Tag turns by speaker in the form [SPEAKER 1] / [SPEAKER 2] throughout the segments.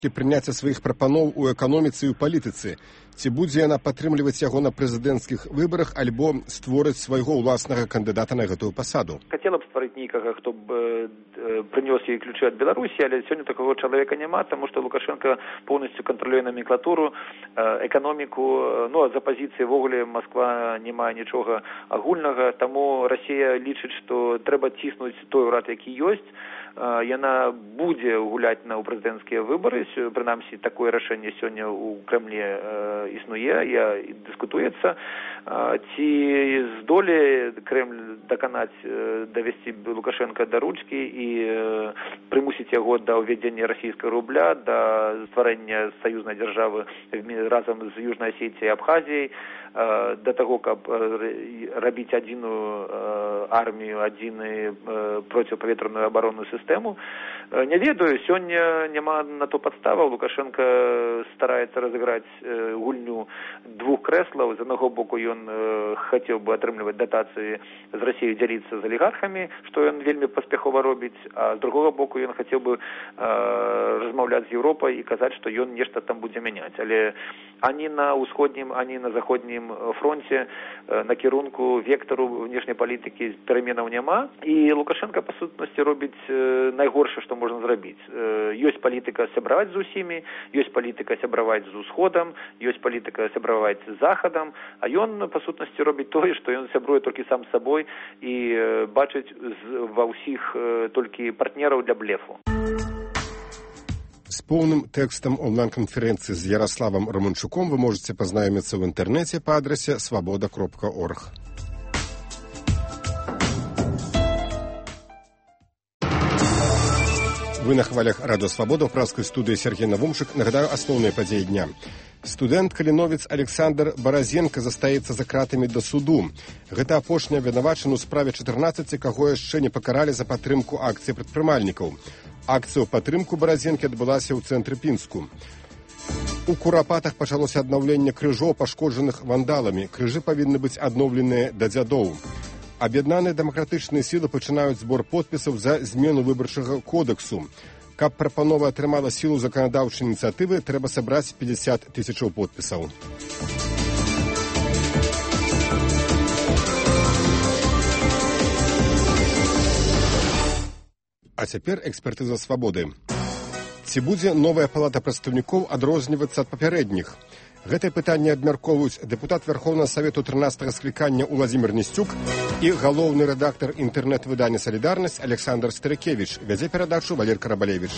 [SPEAKER 1] Прыняцця сваіх прапаноў у эканоміцы і ў палітыцы. Ці будзе яна падтрымліваць яго на прэзідэнцкіх выбарах альбо створыць свайго ўласнага кандыдата на гэтую пасаду?
[SPEAKER 2] Хацела б стварыць нейкага, хто б прынёс ёй ключы ад Беларусі, але сёння такого чалавека няма, таму што Лукашенко поўнасцю кантралюе номенклатуру, эканоміку, ну а з апазіцыі ввогуле Масква не мае нічога агульнага, таму Расія лічыць, што трэба ціснуць той урад, які ёсць. Яна будзе гуляць на прэзідэнцкія выбары, прынамсі такое рашэнне сёння ў Крэмлі існуе, дыскутуецца. Ці здолее Крэмль даканаць, давесці Лукашенка да ручкі і прымусіць яго да ўвядзення расійскага рубля, да стварэння саюзнай дзяржавы разам з Южнай Асетіяй і Абхазіяй, да таго, каб рабіць адзіную армію, адзіны проціпавветраную абаронную сістэму. Не ведаю, сёння няма на то падставаў. Лукашенко стараецца разыграць гульню двух крэслаў. З аднаго боку ён хацеў бы атрымліваць датацыі з Расіяй, дзяліцца з алігархамі, што ён вельмі паспяхова робіць, а з другога боку ён хацеў бы размаўляць з Еўропай і казаць, што ён нешта там будзе мяняць. Але ані на ўсходнім, ані на заходнім фронте накірунку вектару внешняй палітыкі пераменаў няма. І Лукашенко, па сутнасці, робіць найгоршае, што можна зрабіць. Ёсць палітыка сябраваць з усімі, ёсць палітыка сябраваць з усходам, ёсць палітыка сябраваць з захадам, а ён, па сутнасці, робіць тое, што ён сябруе толькі сам з сабой і бачыць ва ўсіх толькі партнераў для блефу.
[SPEAKER 1] З поўным тэкстам онлайн-канферэнцыі з Ярославам Романчуком вы можете пазнаёміцца ў інтэрнэце па адрасе свабода.орг. Вы на хвалях Радыё Свабода, ў празскай студыі Сергей Навумчык. Нагадаю асноўныя падзеі дня. Студэнт-каліновец Александр Баразенко застаецца за кратамі да суду. Гэта апошні абвінавачаны ў справе 14, каго яшчэ не пакаралі за падтрымку акцыі прадпрымальнікаў. Акцыя ў падтрымку Баразенкі адбылася ў цэнтры Пінску. У Курапатах пачалося аднаўленне крыжоў, пашкоджаных вандаламі. Крыжы павінны быць адноўленыя да дзядоў. Аб'яднаныя дэмакратычныя сілы пачынаюць збор подпісаў за змену выбарчага кодэксу. Каб прапанова атрымала сілу заканадаўчай ініцыятывы, трэба сабраць 50 000 подпісаў. А цяпер экспертыза свабоды. Ці будзе новая палата прадстаўнікоў адрознівацца ад папярэдніх? Гэтае пытанне абмяркоўваюць дэпутат Верховнага Савету 13-го склікання Уладзімір Несцюк і галоўны рэдактар інтэрнэт-выдання «Салідарнасць» Александр Старыкевіч. Вядзе перадачу Валер Карабалевіч.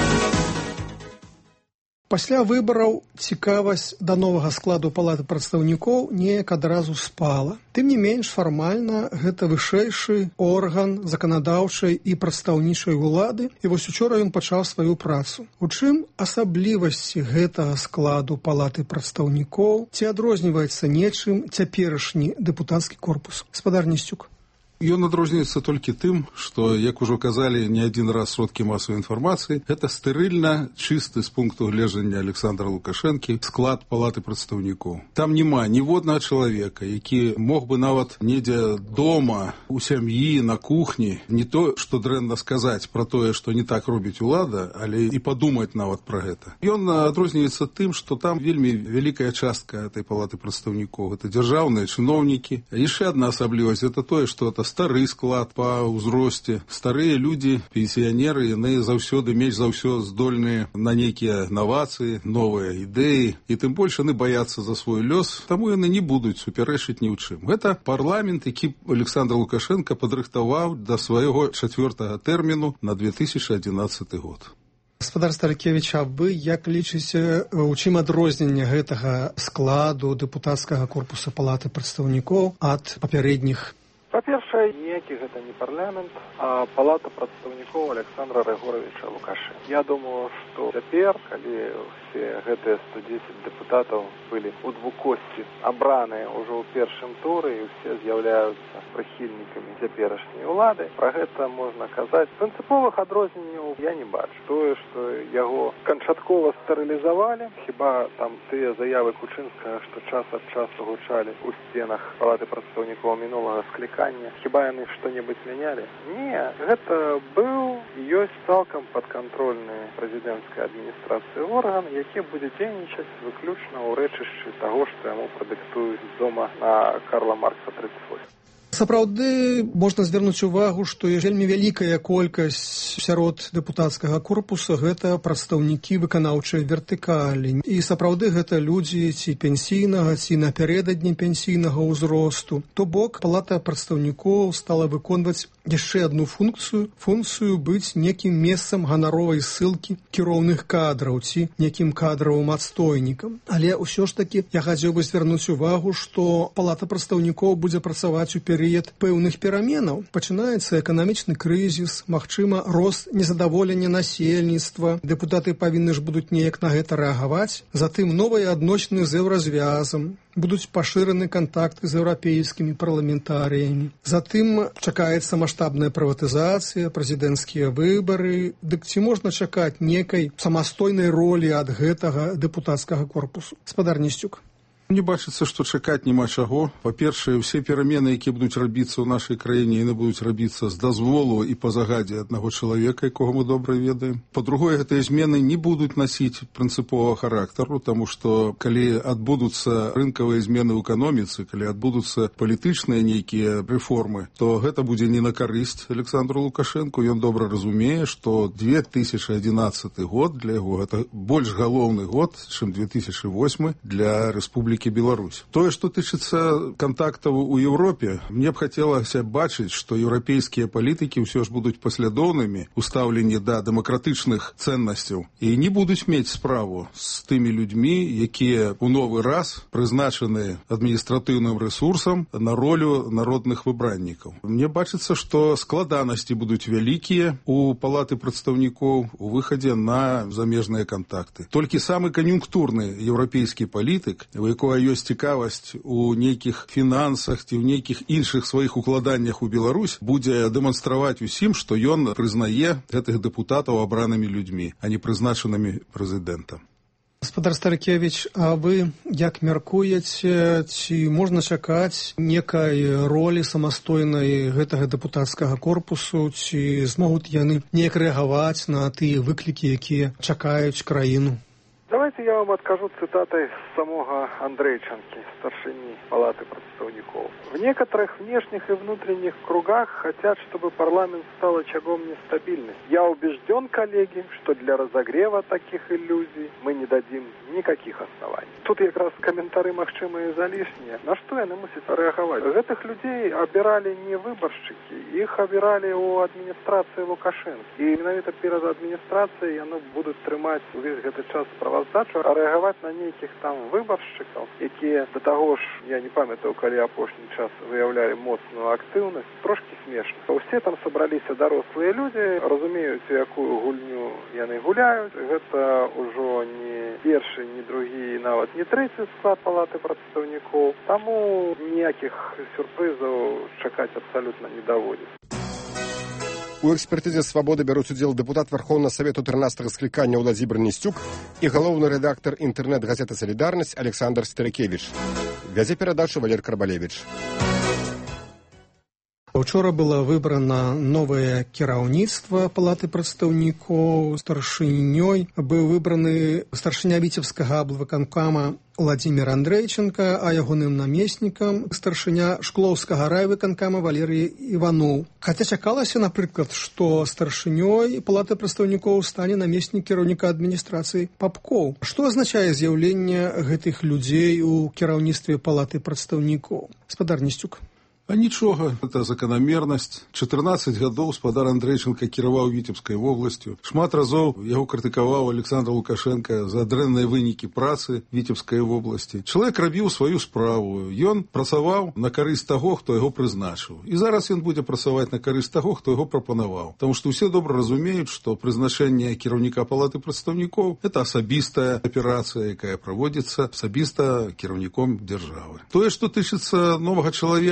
[SPEAKER 3] Пасля выбараў цікавасць да новага складу палаты прадстаўнікоў неяк адразу спала. Тым не менш, фармальна гэта вышэйшы орган заканадаўчай і прадстаўнічай улады, і вось учора ён пачаў сваю працу. У чым асаблівасці гэтага складу палаты прадстаўнікоў? Ці адрозніваецца нечым цяперашні дэпутацкі корпус? Гаспадар Несцюк.
[SPEAKER 4] Ён адрозніваецца толькі тым, што, як ужо казалі не адзін раз сродкі масавай інфармацыі, гэта стэрыльна чысты з пункту гледжання Александра Лукашэнкі склад палаты прадстаўнікоў. Там няма ніводнага чалавека, які мог бы нават недзе дома, у сям'і, на кухні, не то, што дрэнна сказаць пра тое, што не так робіць улада, але і падумаць нават пра гэта. Ён адрозніваецца тым, што там вельмі вялікая частка этой палаты прадстаўнікоў. Гэта дзяржаўныя чыноўнікі. Яшчэ адна асаблівасць, гэта тое, што это стары склад па ўзросце. Старыя людзі, пенсіянеры, яны заўсёды, менш за ўсё здольныя на нейкія навацыі, новыя ідэі, і тым больш яны баяцца за свой лёс, таму яны не будуць супярэчыць ні ў чым. Гэта парламент, які Александр Лукашенко падрыхтаваў да свайго 4-го тэрміну на 2011 год.
[SPEAKER 3] Гаспадар Старыкевіч, а вы як лічыце, у чым адрозненне гэтага складу дэпутацкага корпуса палаты прадстаўнікоў ад папярэдніх?
[SPEAKER 5] Па-першае, ніякі гэта не парламент, а палата прадстаўнікоў Александра Рэгоровича Лукашенка. Я думаю, што цяпер, калі все гэтыя 110 дэпутатаў былі ў двукосці абраныя ўжо ў першым туры і ўсе з'яўляюцца прыхільнікамі цяперашняй улады, пра гэта можна казаць. Прынцыповых адрозненняў я не бачу. Тое, што яго канчаткова стэрылізавалі, хіба там тыя заявы Кучынскага, што час ад часу гучалі ў сценах палаты прадстаўнікоў мінулага склікання, хіба яны што-небудзь мянялі? Не, гэта быў і ёсць цалкам падкантрольны прэзідэнцкай адміністрацыі орган, які будзе дзейнічаць выключна ў рэчышчы таго, што яму прадыктуюць з дома на Карла Маркса 38.
[SPEAKER 3] Сапраўды можна звярнуць увагу, што вельмі вялікая колькасць сярод дэпутацкага корпуса гэта прадстаўнікі выканаўчай вертыкалі. І сапраўды гэта людзі ці пенсійнага, ці напярэдадні пенсійнага ўзросту. То бок палата прадстаўнікоў стала выконваць яшчэ адну функцыю быць некім месцам ганаровай ссылкі кіроўных кадраў ці некім кадравым адстойнікам. Але ўсё ж такі я хацеў бы звярнуць увагу, што палата прадстаўнікоў будзе працаваць у перыяд пэўных пераменаў. Пачынаецца эканамічны крызіс, магчыма, рост незадаволення насельніцтва. Дэпутаты павінны ж будуць неяк на гэта рэагаваць. Затым новыя адносіны з еўразвязам. Будуць пашыраны кантакты з еўрапейскімі парламентарыямі. Затым чакаецца маштабная прыватызацыя, прэзідэнцкія выбары. Дык ці можна чакаць некай самастойнай ролі ад гэтага дэпутацкага корпусу? Спадар Несцюк.
[SPEAKER 4] Мне бачыцца, што чакаць няма чаго. Па-першае, усе перамены, якія будуць рабіцца ў нашай краіне, яны будуць рабіцца з дазволу і па загадзе аднаго чалавека, якога мы добра ведаем. Па-другое, гэтыя змены не будуць насіць прынцыповага характару, таму што калі адбудуцца рынкавыя змены ў эканоміцы, калі адбудуцца палітычныя нейкія рэформы, то гэта будзе не на карысць Александру Лукашэнку. Ён добра разумее, што 2011 год для яго гэта больш галоўны год, чым 2008 для Рэспублікі Беларусь. Тое, што тычыцца кантактаў у Еўропе, мне б хацелася бачыць, што еўрапейскія палітыкі ўсё ж будуць паслядоўнымі ў стаўленні да дэмакратычных цэннасцяў і не будуць мець справу з тымі людзьмі, якія ў новы раз прызначаны адміністратыўным рэсурсам на ролю народных выбраннікаў. Мне бачыцца, што складанасці будуць вялікія у палаты прадстаўнікоў у выхадзе на замежныя кантакты. Толькі самы кан'юнктурны еўрапейскі палітык, у якога ёсць цікавасць у нейкіх фінансах ці ў нейкіх іншых сваіх укладаннях у Беларусь, будзе дэманстраваць усім, што ён прызнае гэтых дэпутатаў абранымі людзьмі, а не прызначанымі прэзідэнтам.
[SPEAKER 3] Гаспадар Старыкевіч, а вы як мяркуеце, ці можна чакаць некай ролі самастойнай гэтага дэпутацкага корпусу, ці змогуць яны неяк рэагаваць на тыя выклікі, якія чакаюць краіну?
[SPEAKER 5] Давайте я вам откажу цитатой самого Андрейченки, старшины Палаты представников. В некоторых внешних и внутренних кругах хотят, чтобы парламент стал очагом нестабильности. Я убежден, коллеги, что для разогрева таких иллюзий мы не дадим никаких оснований. Тут как раз комментарии магчимые залишние. На что яны мусят реагировать? Этих людей обирали не выборщики, их обирали у администрации Лукашенко. И именно перед администрацией яны будут трымать весь этот час справаздачу, а реагировать на неких там выборщиков, якія до того ж, я не памятаю, калі апошні час выявляли моцную актыўнасць, трошки смешна. Усе там собраліся дарослыя людзі, разумеюць, якую гульню яны гуляюць. Гэта ўжо не першы, не другі, нават не трэці склад палаты прадстаўнікоў. Таму ніякіх сюрпрызаў чакаць абсалютна не даводзіцца.
[SPEAKER 1] У экспертызе «Свабоды» бяруць удзел дэпутат Верховнага Савету 13-го склікання Владзімір Несцюк і галоўны рэдактар інтэрнэт-газеты «Салідарнасць» Александр Старыкевіч. Вядзе перадачу Валер Карбалевіч.
[SPEAKER 3] Учора было выбрана новае кіраўніцтва палаты прадстаўнікоў. Старшынёй быў выбраны старшыня віцебскага аблвыканкама Владзімір Андрейченко, а ягоным намеснікам старшыня Шклоўскага райвыканкама Валерый Іваноў. Хаця чакалася, напрыклад, што старшынёй палаты прадстаўнікоў стане намеснік кіраўніка адміністрацыі Папкоў. Што азначае з'яўленне гэтых людзей у кіраўніцтве палаты прадстаўнікоў? Гаспадар Несцюк.
[SPEAKER 4] А нічога, гэта заканамернасць. 14 гадоў спадар Андрейченко кіраваў Віцебскай вобласцю. Шмат разоў яго крытыкаваў Александр Лукашенко за дрэнныя вынікі працы Віцебскай вобласці. Чалавек рабіў сваю справу. Ён працаваў на карысць таго, хто яго прызначыў. І зараз ён будзе працаваць на карысць таго, хто яго прапанаваў. Таму што ўсе добра разумеюць, што прызначэнне кіраўніка палаты прадстаўнікоў гэта асабістая аперацыя, якая праводзіцца асабіста кіраўніком дзяржавы. Тое, што тычыцца новага чалавека,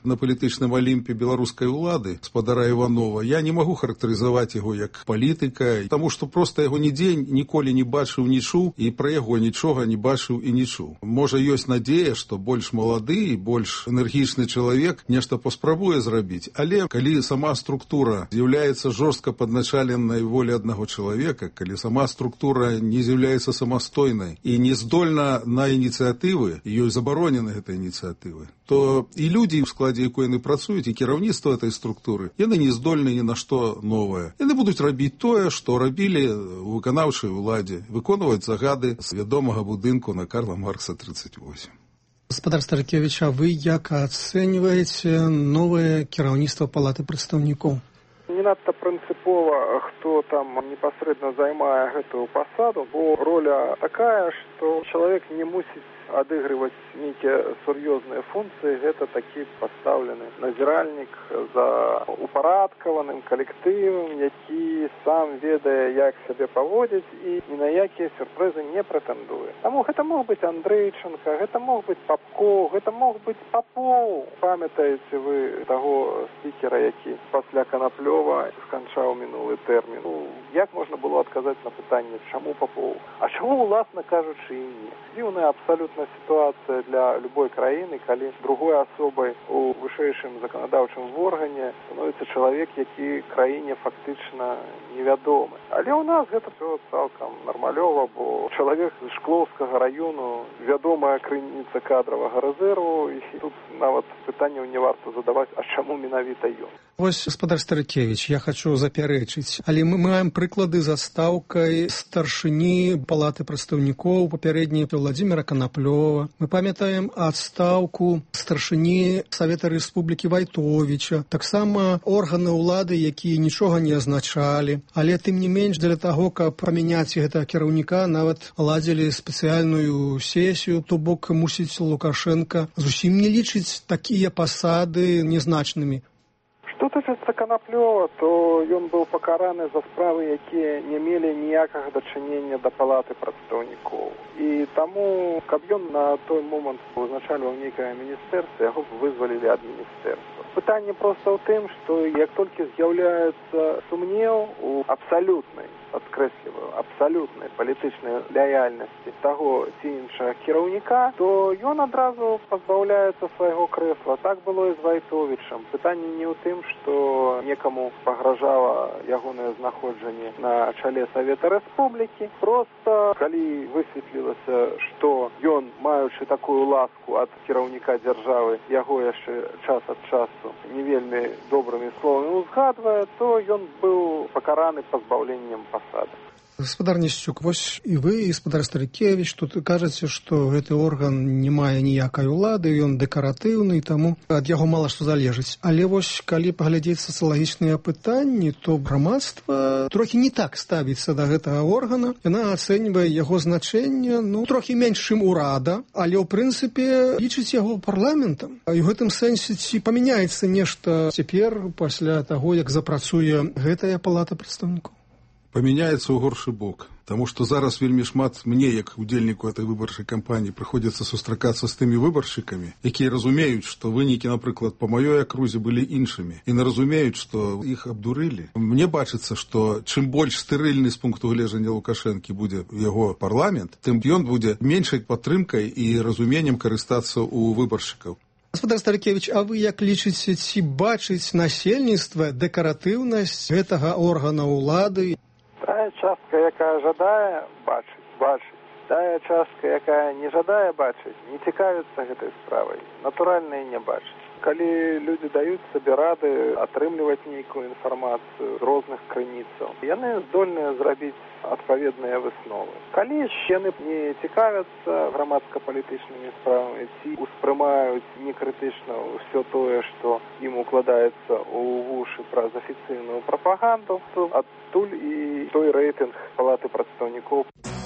[SPEAKER 4] на палітычным алімпе беларускай улады, спадара Іванова, я не магу характарызаваць яго як палітыка, таму што проста яго нідзе ніколі не бачыў, не чуў, і пра яго нічога не бачыў і не чуў. Можа, ёсць надзея, што больш малады і больш энергічны чалавек нешта паспрабуе зрабіць, але калі сама структура з'яўляецца жорстка падначаленай волі аднаго чалавека, калі сама структура не з'яўляецца самастойнай і не здольна на ініцыятывы, ёй забаронены гэтыя ініцыятывы, то і людзі, у складзе якой яны працуюць, і кіраўніцтва этой структуры, яны не здольны ні на што новае. Яны будуць рабіць тое, што рабілі у выканаўчай уладзе, выконваць загады з вядомага будынку на Карла Маркса 38.
[SPEAKER 3] Гаспадар Старыкевіч, а вы як ацэньваеце новае кіраўніцтва Палаты прадстаўнікоў?
[SPEAKER 5] Не надта прынцыпова, хто там непасрэдна займае гэтую пасаду, бо роля такая, што чалавек не мусіць адыгрываць нейкія сур'ёзныя функцыі, гэта такі пастаўлены назіральнік за упарадкаваным калектывам, які сам ведае, як сябе паводзіць і ні на якія сюрпрызы не прэтэндуе. Таму гэта мог быць Андрэйчанка, гэта мог быць Папкоў, гэта мог быць Папоў. Памятаеце вы таго спікера, які пасля Канаплёва сканчаў мінулы тэрмін. Як можна было адказаць на пытанне, чаму Папоў? А чаму, уласна кажучы, і не? Дзіўная абсалютна сітуацыя для любой краіны, калі другой асобай у вышэйшым заканадаўчым органе становіцца чалавек, які краіне фактычна невядомы. Але ў нас гэта все цалкам нармалёва, бо чалавек з Шклоўскага раёну, вядомая крыніца кадравага рэзерву, і тут нават пытанняў не варта задаваць, а чаму менавіта ён?
[SPEAKER 3] Вось, гаспадар Старыкевіч, я хочу запярэчыць, але мы маем прыклады з адстаўкай старшыні Палаты прадстаўнікоў папярэдняй Владзіміра Канаплёва. Мы памятаем адстаўку старшыні Савета Рэспублікі Вайтовіча, таксама органы ўлады, якія нічога не азначалі, але тым не менш для таго, каб памяняць гэтага кіраўніка, нават ладзілі спецыяльную сесію, то бок мусіць Лукашенка зусім не лічыць такія пасады незначнымі.
[SPEAKER 5] Што тычыцца Канаплёва, то ён быў пакараны за справы, якія не мелі ніякага дачынення да Палаты прадстаўнікоў. І таму, каб ён на той момант узначальваў нейкае міністэрства, яго вызвалілі ад міністэрства. Пытанне проста ў тым, што як толькі з'яўляецца сумнеў у абсалютнай, падкрэсліваю, абсалютнай палітычнай лаяльнасці таго ці іншага кіраўніка, то ён адразу пазбаўляецца свайго крэсла. Так было і з Вайтовічам. Пытанне не ў тым, што некаму пагражала ягонае знаходжанне на чале Савета Рэспублікі. Проста, калі высветлілася, што ён, маючы такую ласку ад кіраўніка дзяржавы, яго яшчэ час ад часу не вельмі добрымі словамі узгадвае, то ён быў пакараны пазбаўленнем пасады.
[SPEAKER 3] Гаспадар Несцюк, вось і вы, і гаспадар Старыкевіч, тут кажаце, што гэты орган не мае ніякай улады, ён дэкаратыўны, таму ад яго мала што залежыць. Але вось, калі паглядзець сацыялагічныя пытанні, то грамадства трохі не так ставіцца да гэтага органа. Яна ацэньвае яго значэнне, трохі менш, чым урада, але ў прынцыпе лічыць яго парламентам. І ў гэтым сэнсе ці памяняецца нешта цяпер пасля таго, як запрацуе гэтая Палата прадстаўнікоў?
[SPEAKER 4] Памяняецца ў горшы бок, таму што зараз вельмі шмат мне, як удзельніку этой выбарчай кампаніі, прыходзіцца сустракацца з тымі выбаршчыкамі, якія разумеюць, што вынікі, напрыклад, па маёй акрузе былі іншымі, і не разумеюць, што іх абдурылі. Мне бачыцца, што чым больш стэрыльны з пункту гледжання Лукашэнкі будзе яго парламент, тым ён будзе меншай падтрымкай і разуменнем карыстацца ў выбаршчыкаў.
[SPEAKER 3] Гаспадар Старыкевіч, а вы як лічыце, ці бачыць насельніцтва дэкаратыўнасць гэтага органа ўлады?
[SPEAKER 5] Тая частка, якая жадае бачыць. Тая частка, якая не жадае бачыць, не цікавіцца гэтай справай. Натуральна і не бачыць. Калі людзі даюць сабе рады атрымліваць нейкую інфармацыю з розных крыніцаў, яны здольныя зрабіць адпаведныя высновы. Калі ж яны не цікавяцца грамадска-палітычнымі справамі, ці успрымаюць некрытычна ўсё тое, што ім укладаецца ў вушы праз афіцыйную прапаганду, то адтуль і той рэйтынг Палаты прадстаўнікоў.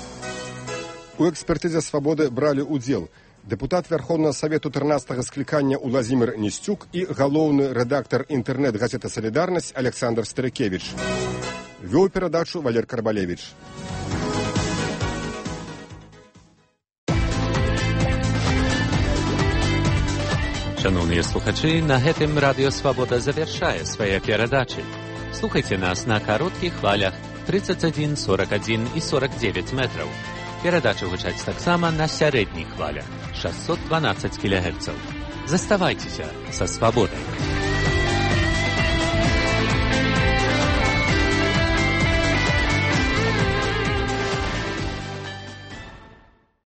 [SPEAKER 1] У экспертызе «Свабоды» бралі ўдзел дэпутат Верховнага Савету 13-го склікання Уладзімір Несцюк і галоўны рэдактар інтэрнэт-газеты «Салідарнасць» Александр Старыкевіч. Вёў перадачу Валер Карбалевіч.
[SPEAKER 6] Шановныя слухачы, на гэтым Радыё Свабода завяршае свае перадачы. Слухайце нас на кароткіх хвалях 31, 41 і 49 метраў. Перадачы гучаць таксама на сярэдніх хвалях 612 кГц. Заставайцеся са Свабодай.